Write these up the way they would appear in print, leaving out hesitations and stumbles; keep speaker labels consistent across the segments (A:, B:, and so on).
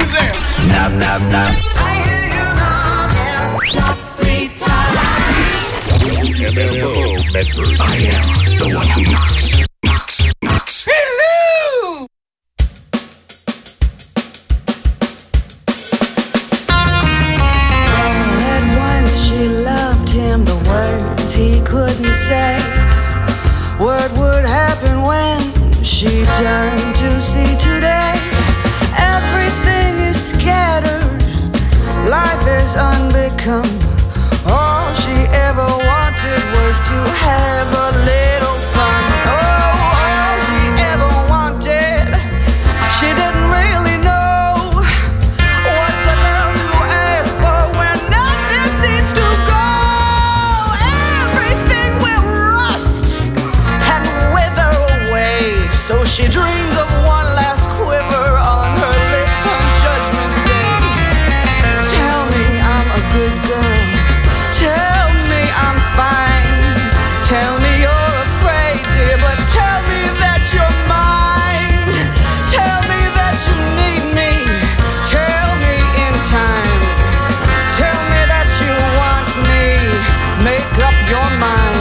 A: Knock, knock, knock.
B: I hear you knock 3 times.
C: MFO Medford.
A: I am the one who knocks. Knocks.
B: Hello!
D: All at once she loved him, the words he couldn't say. What would happen when she turned to see today? Everything is scattered, life is unbecome. All she ever wanted was to have a little fun. Oh, all she ever wanted, she didn't really know. What's a girl to ask for when nothing seems to go? Everything will rust and wither away. So she dreams of one last quiver on her lips on Judgment Day. Tell me I'm a good girl. Tell me I'm fine. Tell me you're afraid, dear, but tell me that you're mine. Tell me that you need me. Tell me in time. Tell me that you want me. Make up your mind.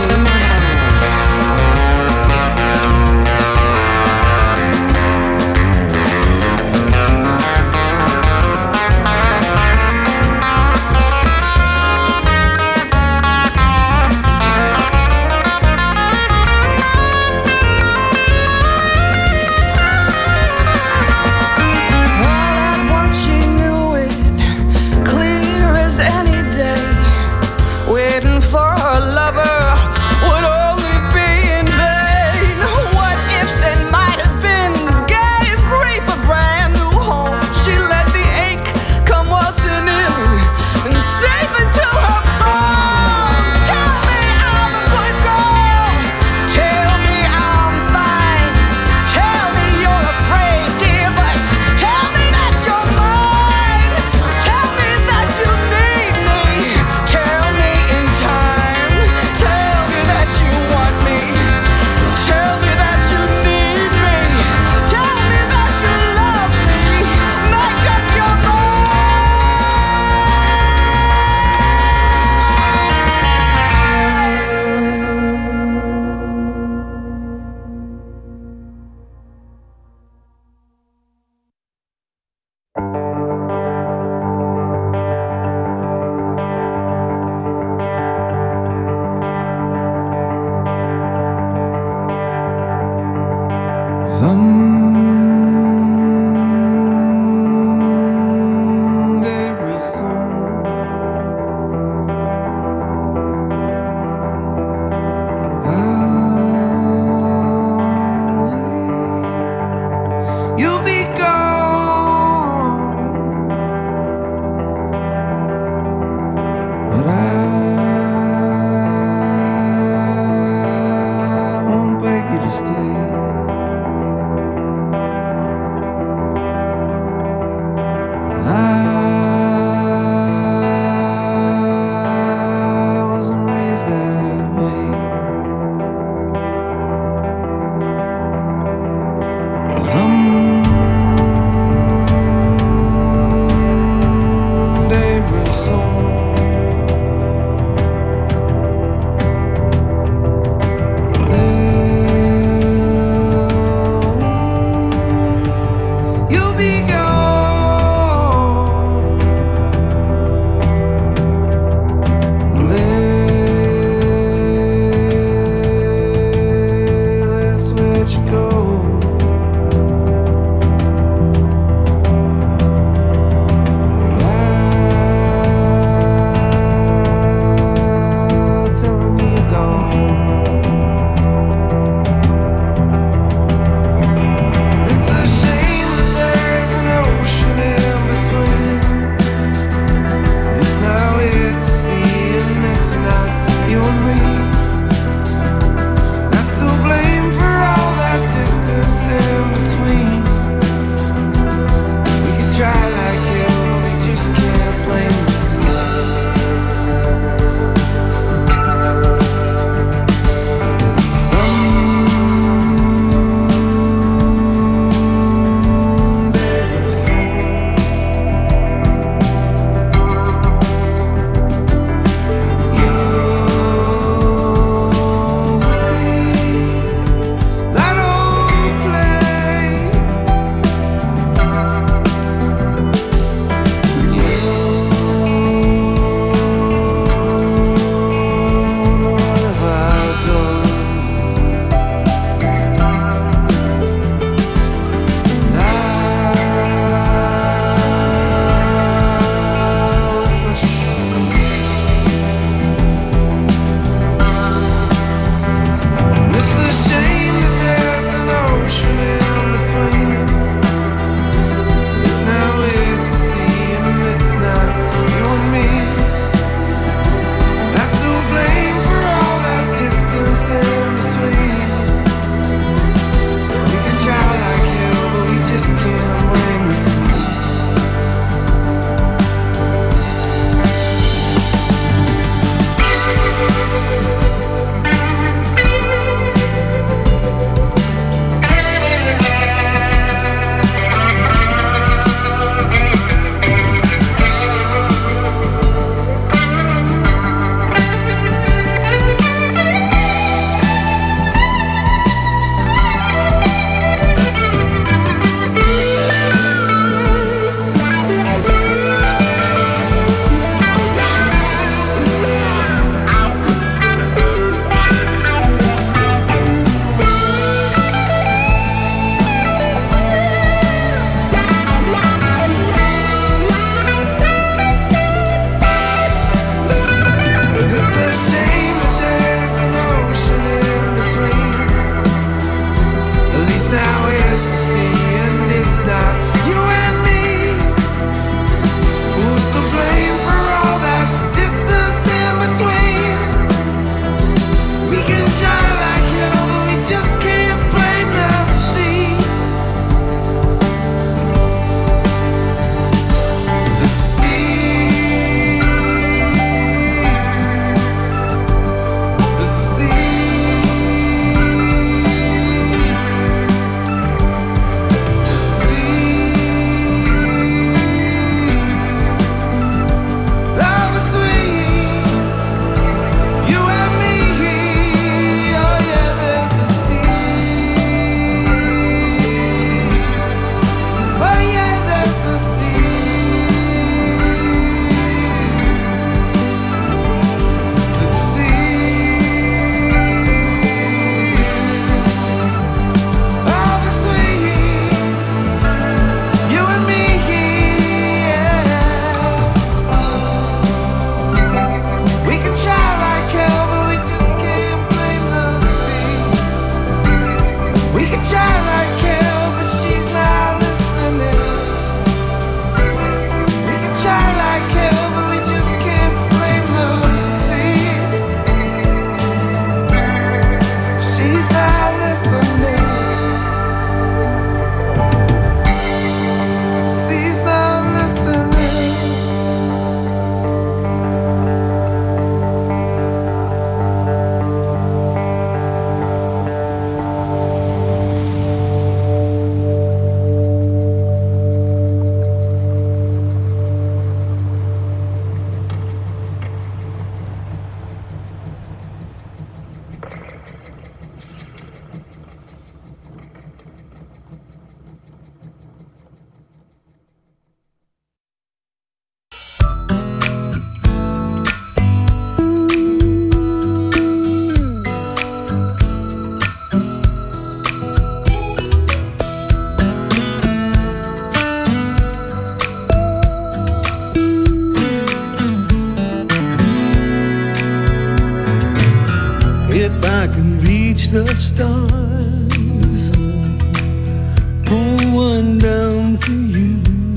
C: stars, pull one down for you,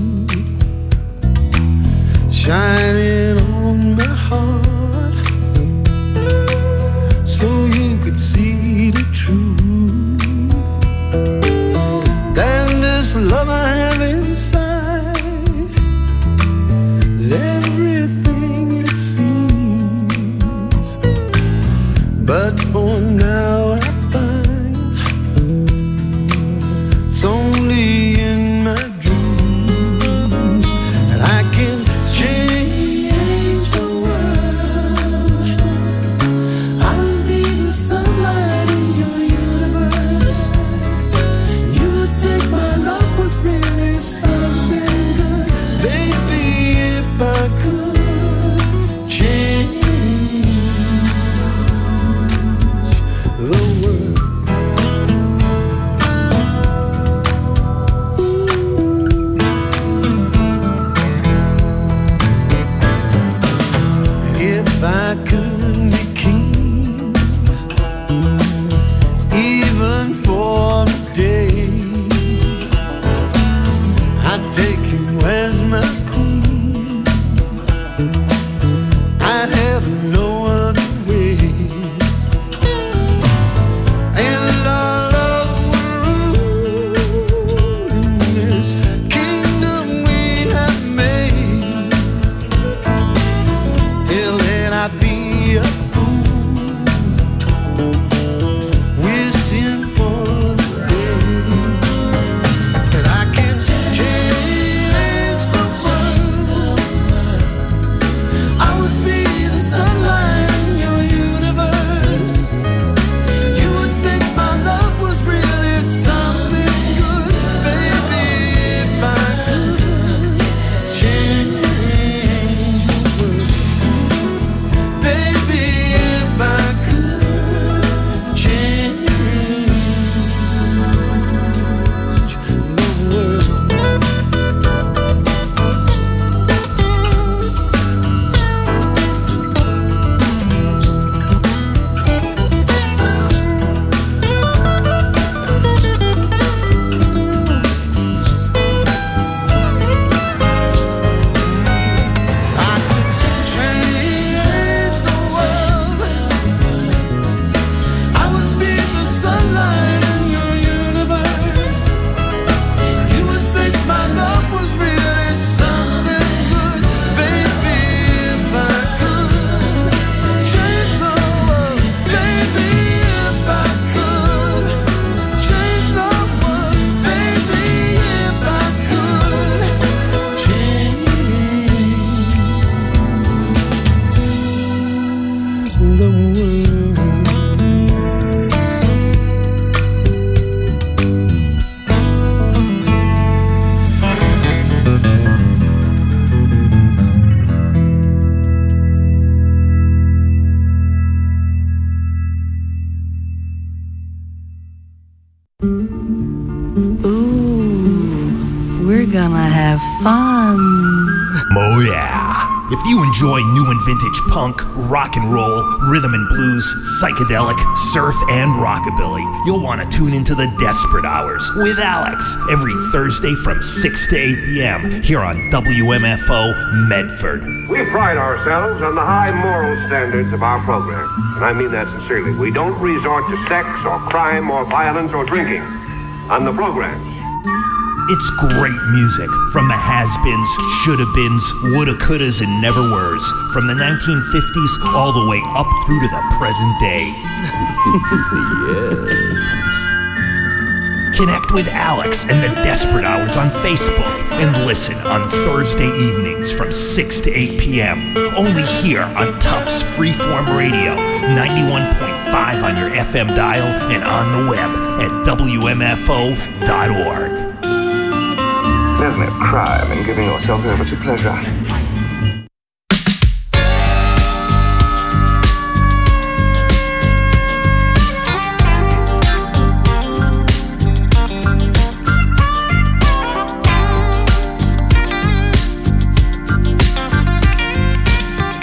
C: shining on my heart, so you could see the truth. And this love I have inside is everything it seems, but for now I find it's only in my dreams that I can change the world. I will be the sunlight in your universe. You would think my love was really something good, baby, if I could change the world. And if I could be king, even for a day, I'd take you as my queen. I'd have no other way. And our love would rule in this kingdom we have made. Till then I'd be a fool, wishing for the day that I can change the world. I would be the sunlight in your universe. You would think my love was really something good, baby, if I could change the world. Baby, if I could change the world. I could change the world. I would be the sunlight in your universe. You would think my love was really something good, baby, if I could change the world. Baby, if I could change the world. Baby, if I could change the world.
D: Ooh, we're gonna have fun.
E: Oh yeah. If you enjoy new and vintage punk, rock and roll, rhythm and blues, psychedelic, surf, and rockabilly, you'll want to tune into the Desperate Hours with Alex every Thursday from 6 to 8 p.m. here on WMFO Medford.
F: We pride ourselves on the high moral standards of our program, and I mean that sincerely. We don't resort to sex or crime or violence or drinking on the programs.
E: It's great music from the has-beens, shoulda-beens, woulda, couldas, and never-weres, from the 1950s all the way up through to the present day. Connect with Alex and the Desperate Hours on Facebook and listen on Thursday evenings from 6 to 8 p.m. Only here on Tufts Freeform Radio, 91.5 on your FM dial and on the web at WMFO.org.
G: There's no crime in giving yourself over to pleasure.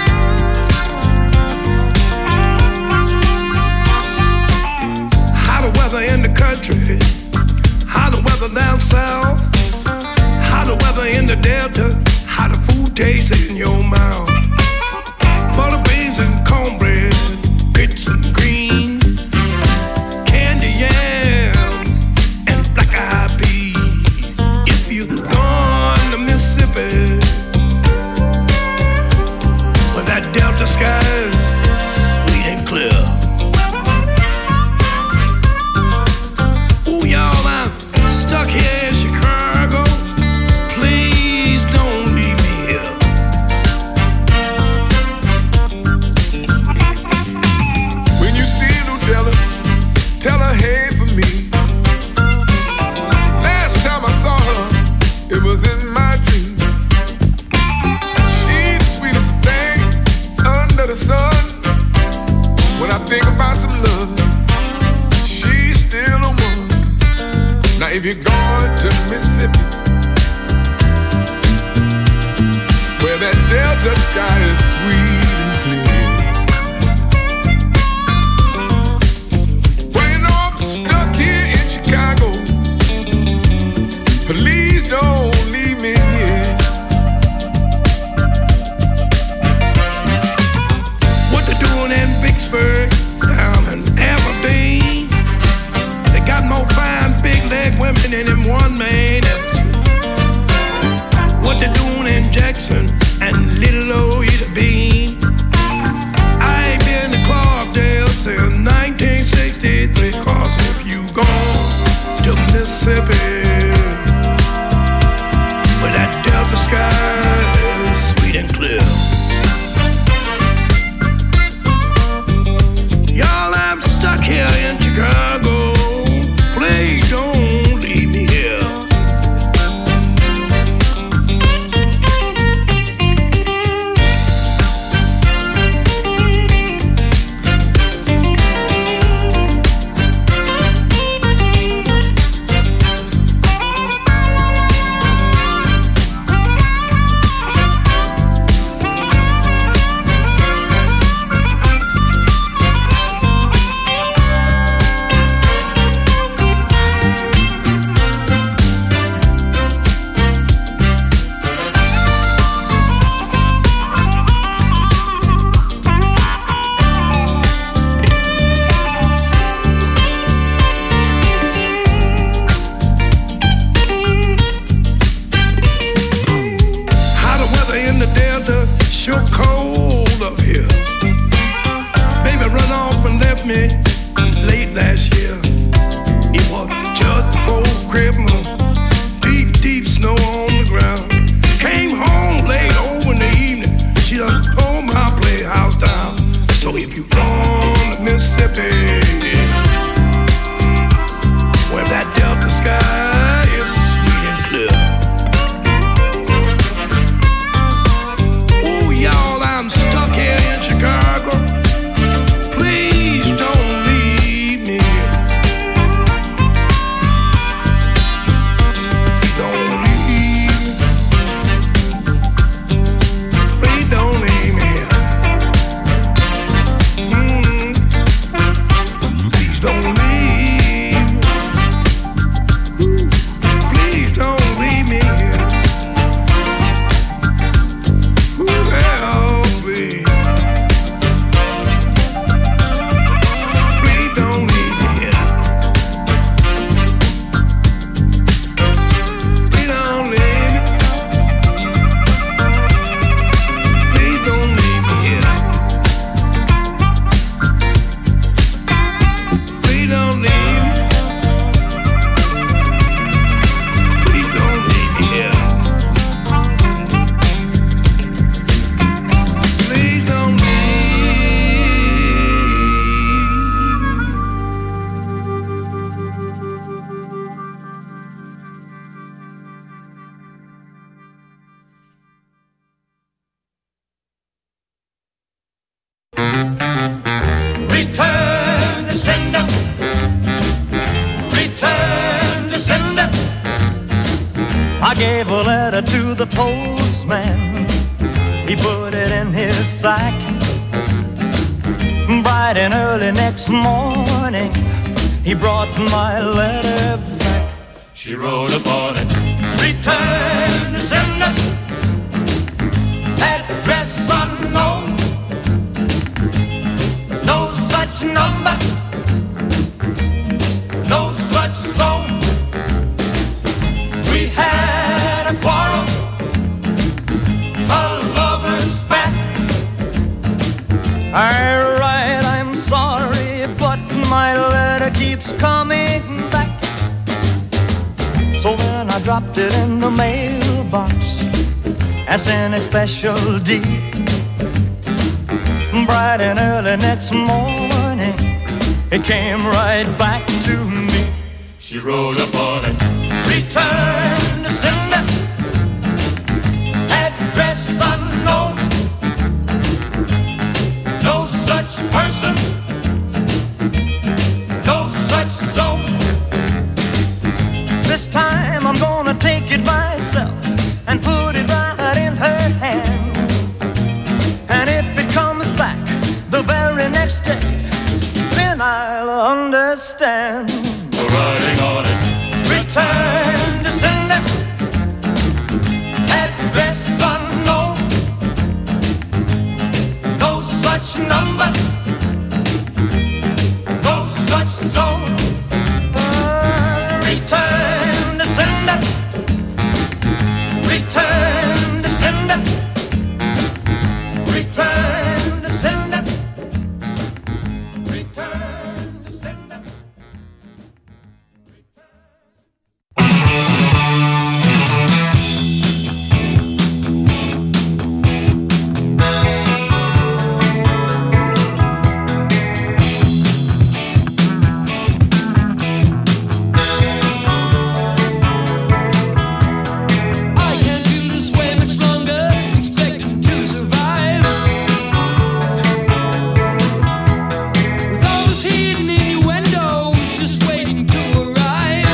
C: I How the weather down south, how the weather in the Delta, how the food tastes in your mouth. Butter beans and cornbread, grits and greens, candy yam and black-eyed peas. If you gone to Mississippi, where that Delta sky is sweet and clear. Ooh, y'all, I'm stuck here in Chicago. Please don't leave me here.
H: When you see Ludella, tell her hey for me. Last time I saw her, it was in my dreams. She's the sweetest thing under the sun. When I think about some love, she's still the one. Now if you're going to Mississippi, where that Delta sky is sweet and clear. Well, you know I'm stuck here in Chicago. Please don't leave me here.
C: What they doing in Vicksburg, down in Aberdeen? They got more fine big leg women than them one man ever seen. What they doing in Jackson and Little Old Ida Bean? I ain't been to Clarkdale since 1963. 'Cause if you gone to Mississippi, where that Delta sky is sweet and clear. Y'all, I'm stuck here in Chicago. Please don't leave me here. How the weather in the Delta sure cold up here. Baby run off and left me late last year. It was just before Christmas, deep, deep snow on the ground. Came home late over in the evening, she done tore my playhouse down. So if you gone to Mississippi, where that Delta sky is sweet and clear. Ooh, y'all, I'm stuck here in Chicago. Please don't leave me here. Don't leave. Please don't leave me here. Please don't leave. Ooh, please don't leave me here. Ooh, help me. Please don't leave me here. Please don't leave me. Please don't leave me here. Please don't leave me. Please don't leave me here. Please don't leave.
B: Return to sender. Return to sender.
I: I gave a letter to the postman. He put it in his sack. Bright and early next morning, he brought my letter back.
B: She wrote upon it,
I: Return to sender, address unknown, no such number, no such zone. We had a quarrel, a lover's spat. I write, I'm sorry, but my letter keeps coming back. So then I dropped it in the mailbox as in a special deed. Bright and early next morning, it came right back to me.
B: she wrote upon it,
I: Return to sender, address unknown, no such person, no such zone. This time I'm gonna take it myself and put it right in her hand. And if it comes back the very next day, then I'll understand.
B: the writing on it,
I: Return to sender, address unknown, no such number, no such zone. Return to sender, return to sender, return to sender, return to sender.
J: I can't do this way much longer, expecting to survive. With all this hidden innuendos just waiting to arrive.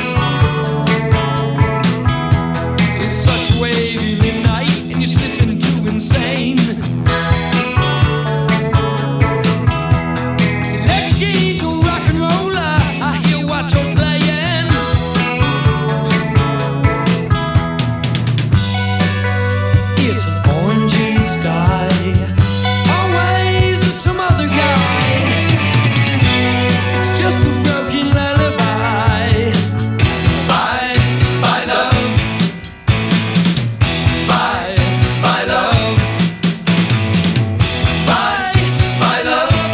J: It's such a wavy midnight, and you're slipping into insane. Let's get into rock and roller. I hear what you're playing. It's an orangey sky. Always it's some other guy. It's just a broken lullaby. Bye, bye love. Bye, bye love. Bye, bye love.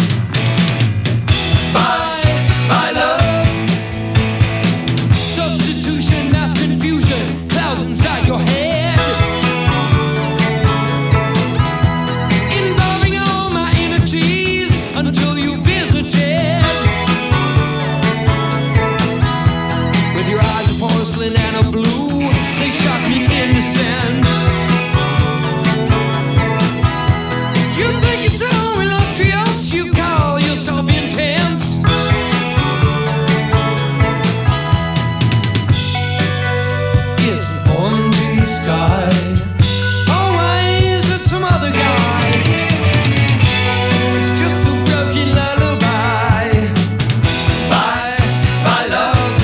J: Bye, bye love. Substitution, mass confusion, clouds inside your head. Involving all my energies until you visited. With your eyes of porcelain and a blue, they shock me innocence. You think you're so illustrious, you call yourself intense. It's an orangey sky. Always it's some other guy. It's just a broken lullaby. Bye, bye love.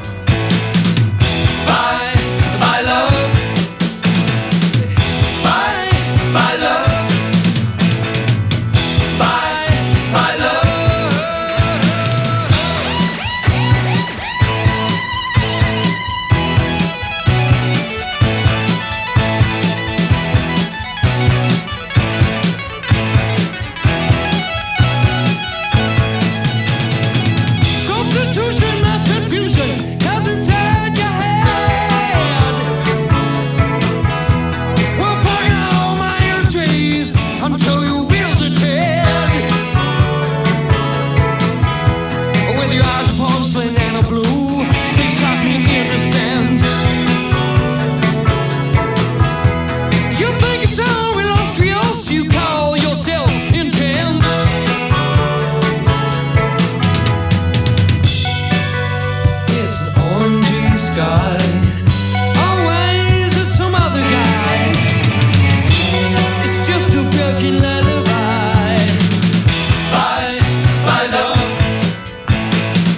J: Bye, bye love. Bye, bye love. Bye, bye love. Substitution, mass confusion, comes inside your head. We're fighting all my energies until you visited. With your eyes of porcelain and a blue, they shock me innocence. You think you're so illustrious, you call yourself intense. It's an orangey sky. Always it's some other guy. It's just a broken lullaby. Bye, bye love.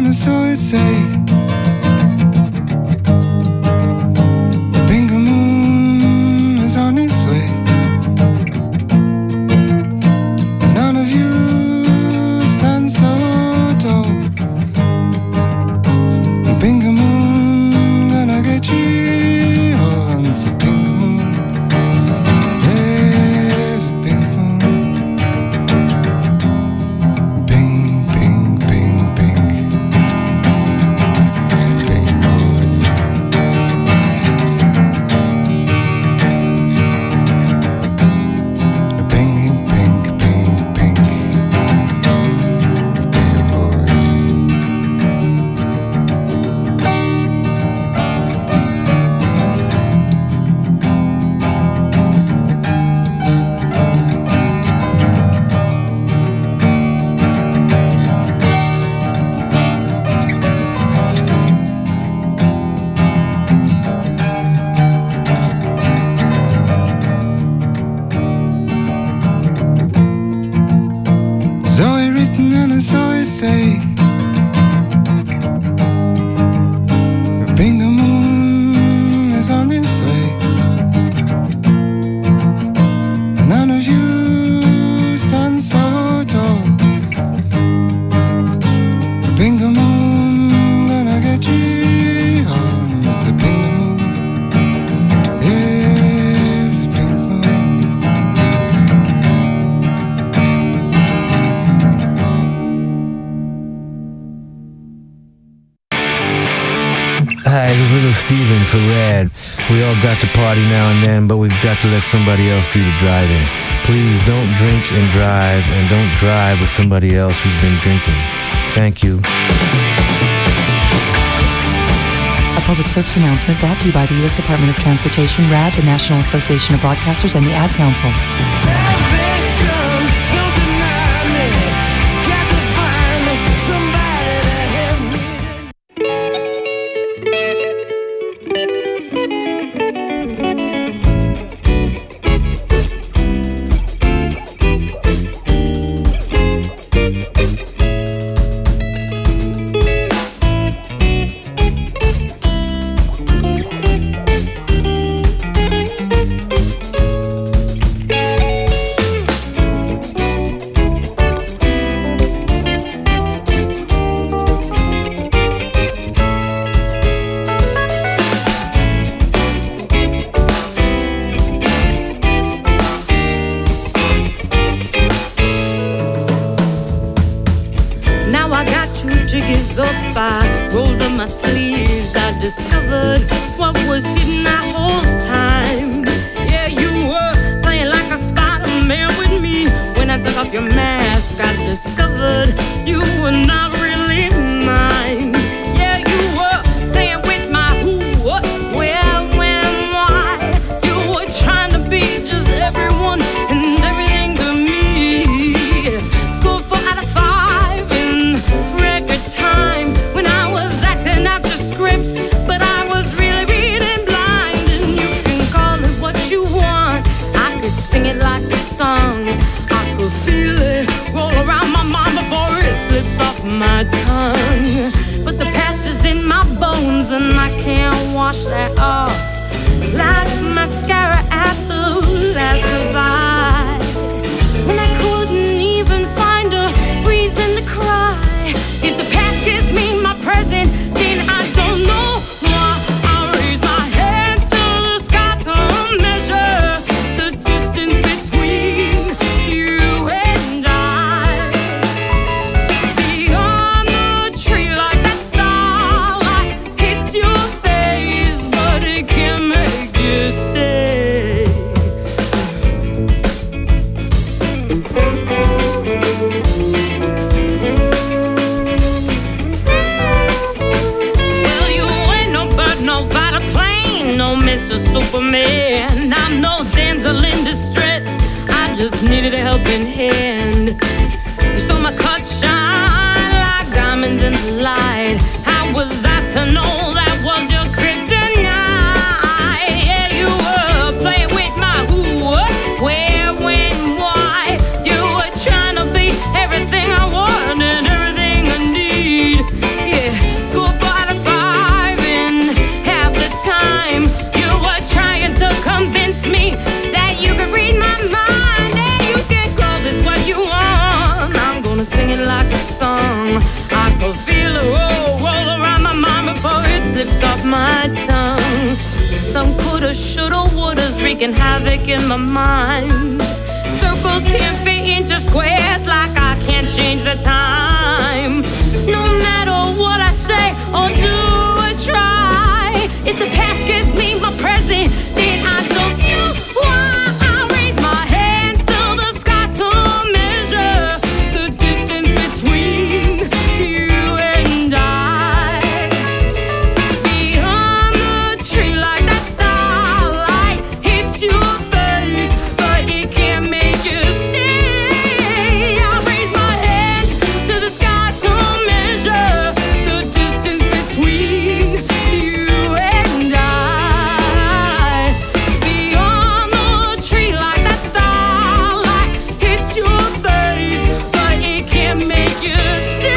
C: and so it say. The Bingo Moon is on its way. None of you stand so tall. The Bingo Moon gonna get you all. It's a Bingo Moon. Yes, a Bingo Moon. Bing, bing, bing, bing. Bingo Moon. Bing, bing, bing, bing. Bingo Moon. Zoe written and so it say. The Bingo Moon is on its way. None of you stand so tall. The Bingo Moon gonna get you home. It's a Bingo Moon. Yeah, it's a Bingo Moon.
K: Hi, this is Little Steven for Rad. We all got to party now and then, but we've got to let somebody else do the driving. Please don't drink and don't drive with somebody else who's been drinking. Thank you.
L: A public service announcement brought to you by the U.S. Department of Transportation, RAD, the National Association of Broadcasters, and the Ad Council.
M: Now I got two jiggies up, I rolled up my sleeves. I discovered what was hidden that whole time. Yeah, you were playing like a Spider-Man with me. When I took off your mask, I discovered you were not really mine. Yeah, you were playing with my who, what, where, when, why. You were trying to be just everyone and everything to me. Scored 4 out of 5 in record time when I was acting out your script, but I was really reading blind. And you can call it what you want. I could sing it like a song. I could feel it roll around my mind before it slips off my tongue. But the past is in my bones and I can't wash that off like mascara at the last goodbye. When I couldn't even find a reason to cry. If the past gives me my present, then I don't know why. I raise my hands to the sky to measure the distance between you and I. Beyond the tree like that starlight hits your face, but it can't make you stay. Well, you ain't no bird, no fighter plane, no Mr. Superman. I'm no damsel in distress, I just needed a helping hand. You saw my cut shine like diamonds in the light. How was I to know that was your kryptonite? Yeah, you were playing with my who, what, where, when, why. You were trying to be everything I want and everything I need. Yeah. wreaking havoc in my mind. Circles can't fit into squares like I can't change the time. No matter what I say or do or try, if the past gives me my present, then I don't know why. I raise my hands to the sky to measure the distance between you and I. Beyond the tree like that starlight hits your face, but it can't make you stay. I raise my hands to the sky to measure the distance between you and I. Beyond the tree like that starlight hits your face, but it can't make you stay.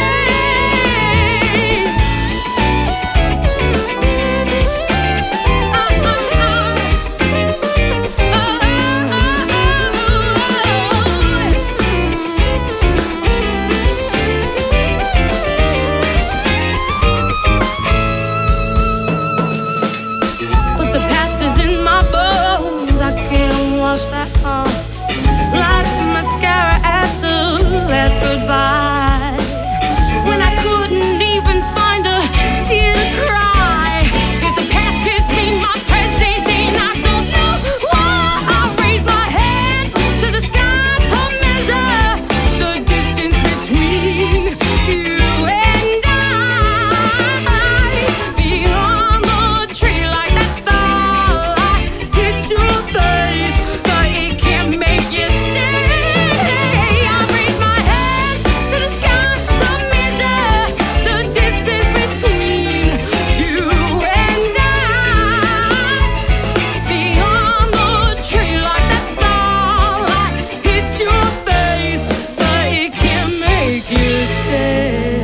M: But the past is in my bones, I can't wash that off. Like mascara at the last goodbye, when I couldn't even find a tear to cry. If the past gives me my present, then I don't know why. I raise my hands to the sky to measure the distance between you and I. Beyond the tree like that starlight hits your face, but it can't make you stay. I raise my hands to the sky to measure the distance between you and I. Beyond the tree like that starlight hits your face, but it can't make you stay.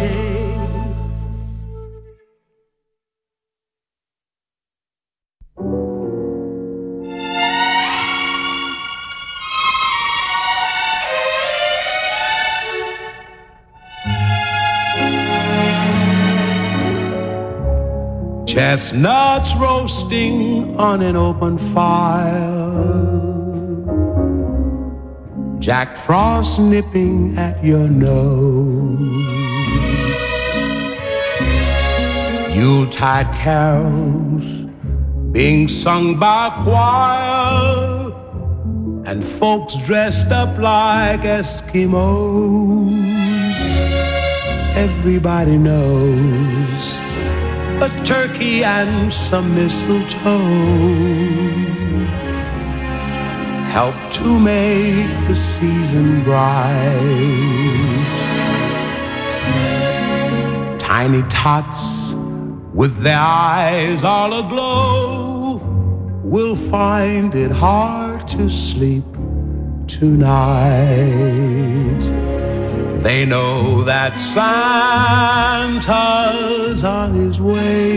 N: Chestnuts roasting on an open fire, Jack Frost nipping at your nose, Yuletide carols being sung by choir, and folks dressed up like Eskimos. Everybody knows a turkey and some mistletoe help to make the season bright. Tiny tots with their eyes all aglow will find it hard to sleep tonight. They know that Santa's on his way.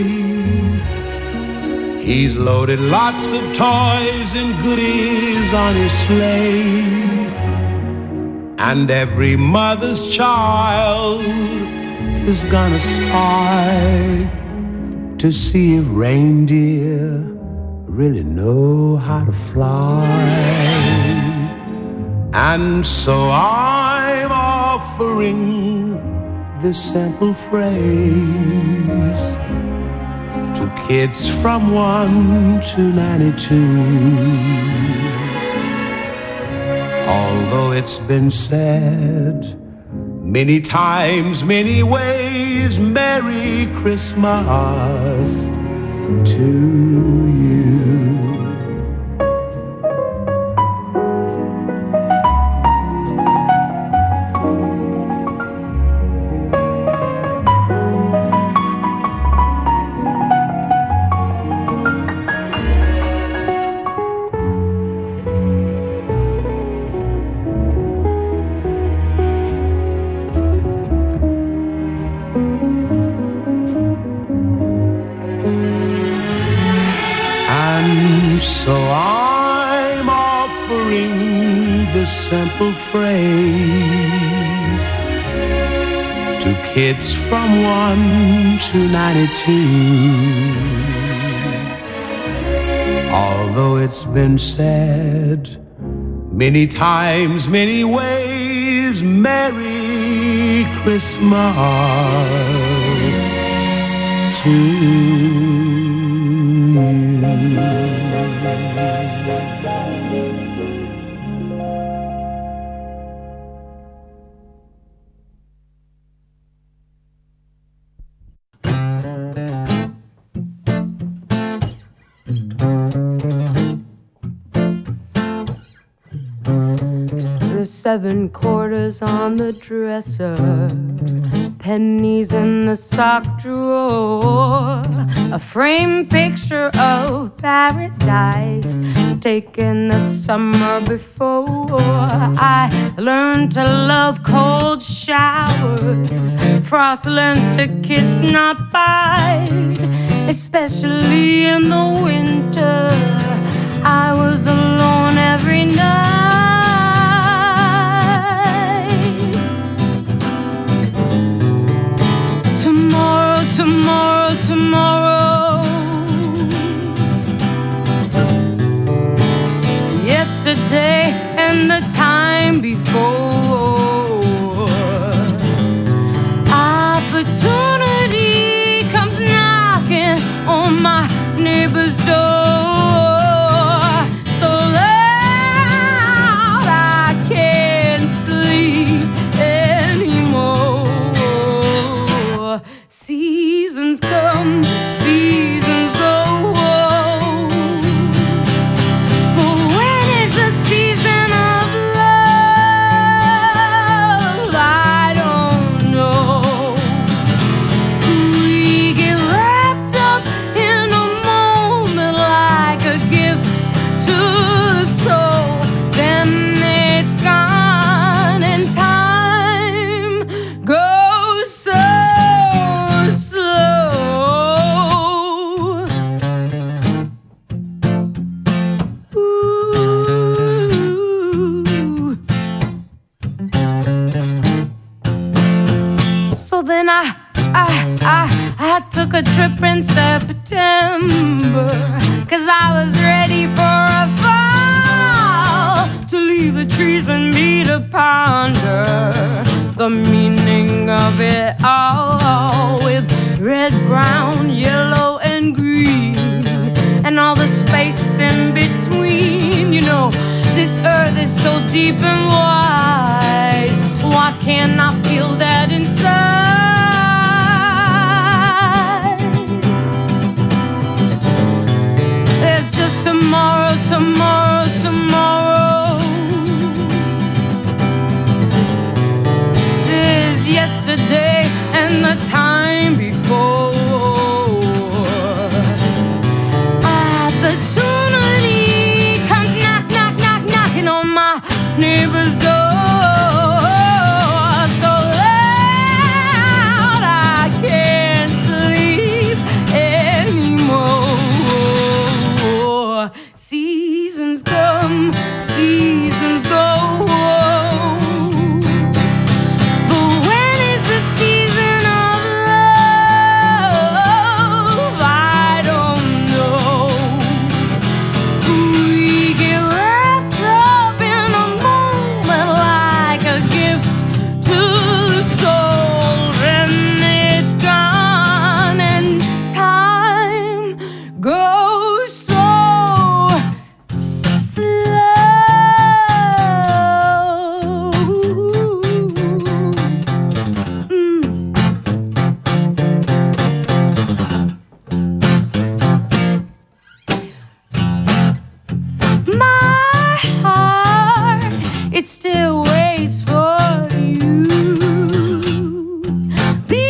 N: He's loaded lots of toys and goodies on his sleigh, and every mother's child is gonna spy to see if reindeer really know how to fly. And so I'm offering this simple phrase to kids from 1 to 92. Although it's been said many times, many ways, Merry Christmas to you. So I'm offering this simple phrase to kids from 1 to 92. although it's been said many times, many ways, Merry Christmas to you.
M: The 7 quarters on the dresser, pennies in the sock drawer, a framed picture of paradise taken the summer before. I learned to love cold showers. Frost learns to kiss, not bite, especially in the winter. I was alone every night. Tomorrow, tomorrow. Yesterday and the time before. Opportunity comes knocking on my neighbor's door. So loud I can't sleep anymore. Seasons come, seasons go. But when is the season of love? I don't know. We get wrapped up in a moment like a gift to the soul. Then it's gone and time goes so slow. Ooh. So then I took a trip in September, 'cause I was ready for a fall, to leave the trees and me to ponder the meaning of it all, with red, brown, yellow, and green, and all the space in between. You know, this earth is so deep and wide. Why can't I feel that inside? There's just tomorrow, tomorrow, tomorrow. There's yesterday and the time before. Opportunity comes knock, knock, knock, knocking on my neighbor's door. So loud I can't sleep anymore. Seasons come, seasons go. But when is the season of love? I don't know. We get wrapped up in a moment like a gift to the soul. Then it's gone and time goes so my heart, it still waits for you. Be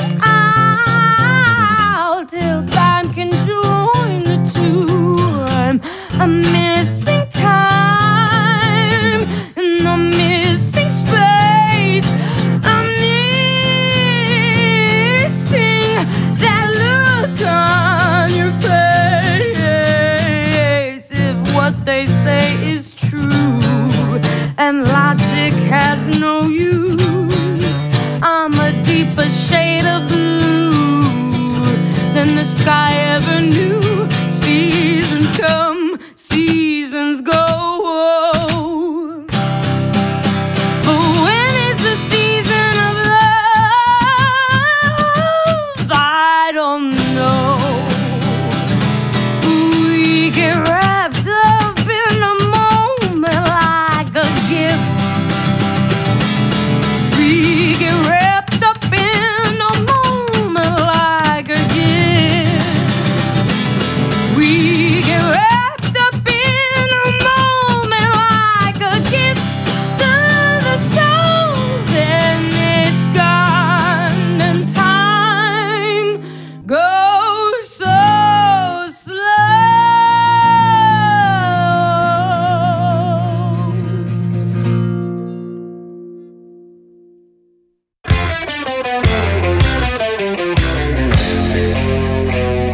M: out till time can join the two. I'm missing time and I'm missing space. I'm missing that look on your face. If what they say is true and logic has no use, I'm a deeper shade of blue than the sky ever knew. Seasons come,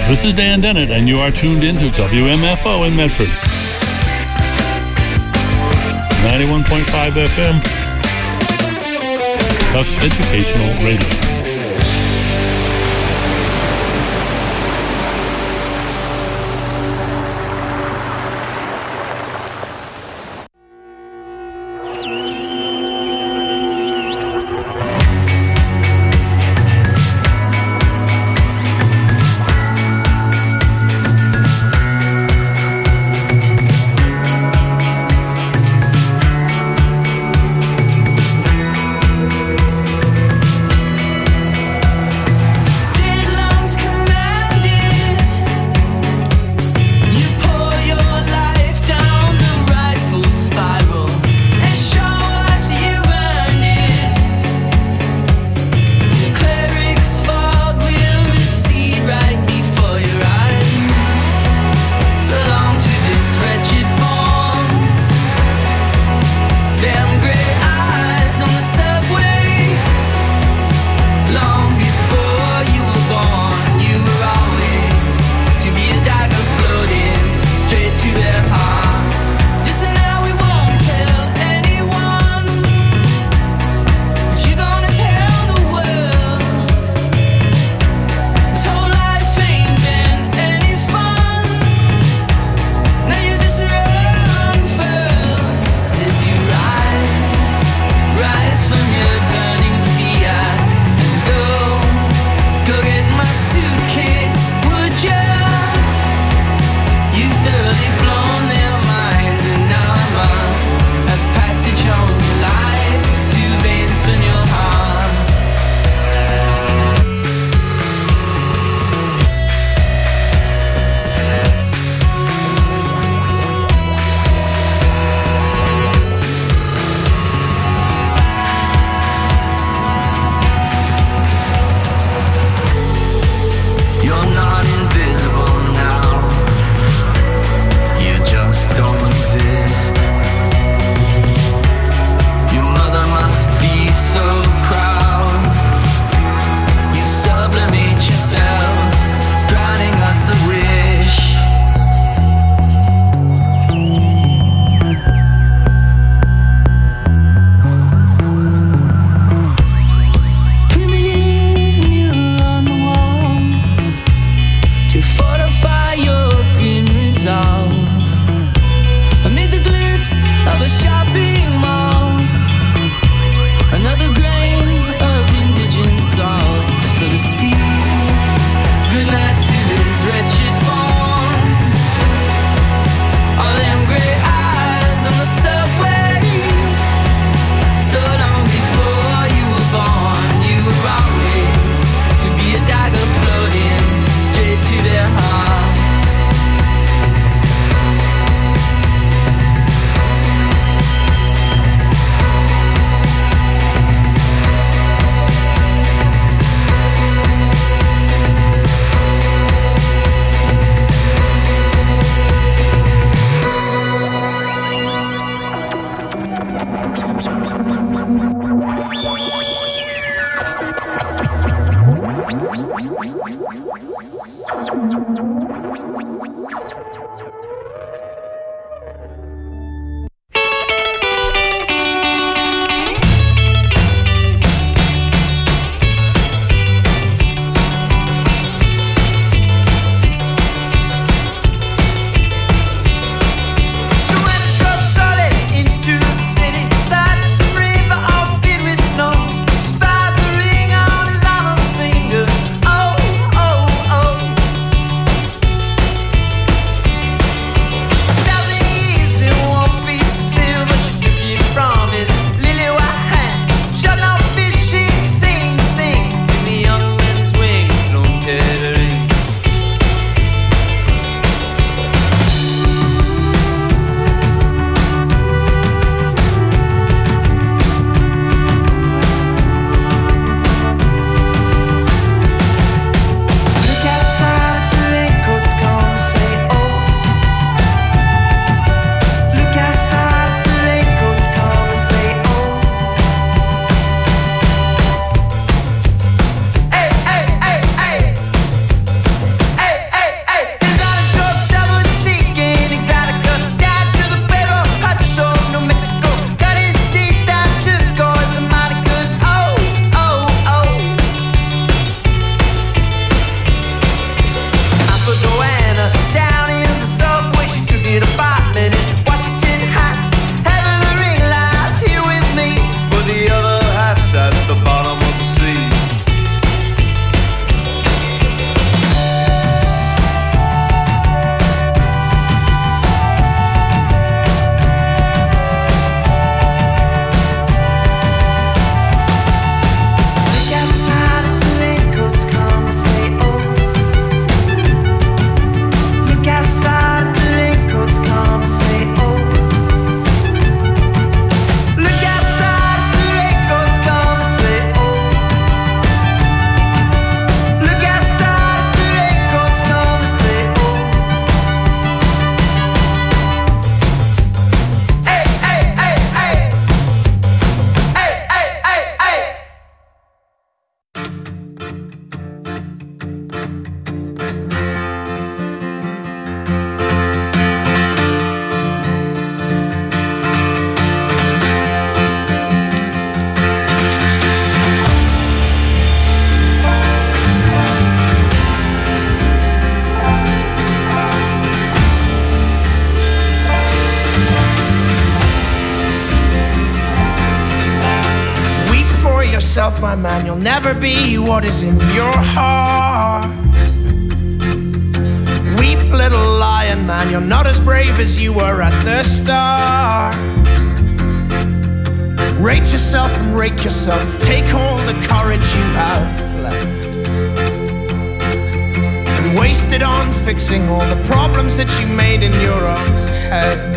O: This is Dan Dennett, and you are tuned into WMFO in Medford. 91.5 FM. Tufts Educational Radio.
P: yourself, my man, you'll never be what is in your heart. Weep, little lion man, you're not as brave as you were at the start. Rate yourself and rake yourself, take all the courage you have left and waste it on fixing all the problems that you made in your own head.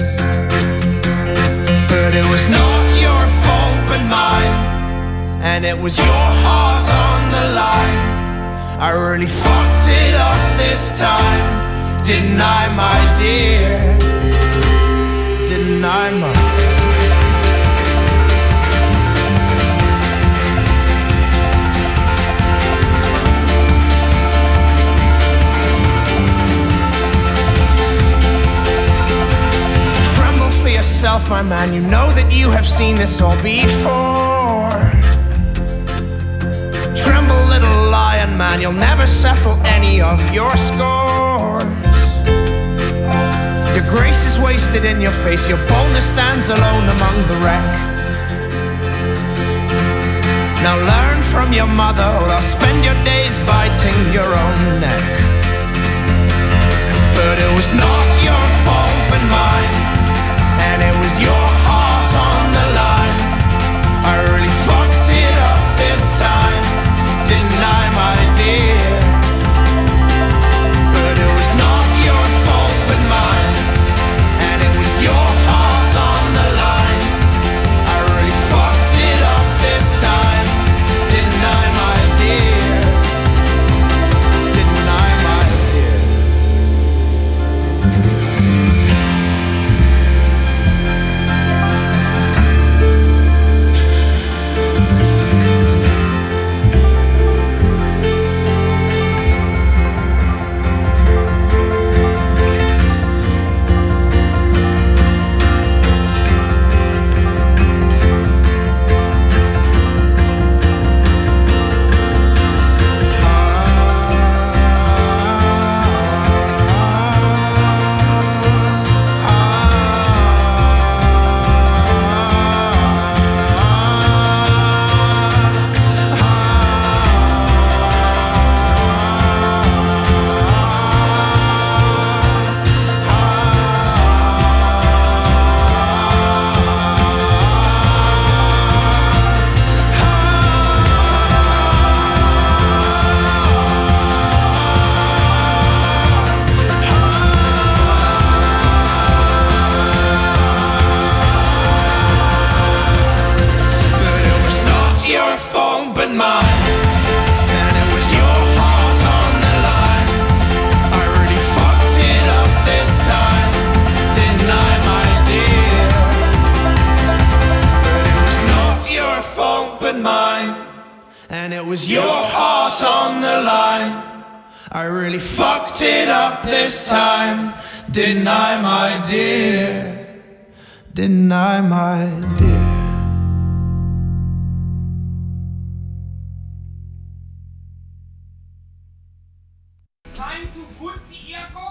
P: But it was not your fault but mine, and it was your heart on the line. I really fucked it up this time, didn't I, my dear? Didn't I, my dear? For yourself, my man, you know that you have seen this all before. Tremble, little lion man, you'll never settle any of your scores. Your grace is wasted in your face, your boldness stands alone among the wreck. Now learn from your mother, or I'll spend your days biting your own neck. But it was not your fault but mine, and it was your heart on the line. I really fucked it up this time, didn't I, my dear? But it was not your fault but mine, and it was your heart on the line. I really fucked it up this time, didn't I, my dear? Didn't I, my dear? And it was your heart on the line. I really fucked it up this time, didn't I, my dear? Didn't I, my dear?
Q: Time to put the echo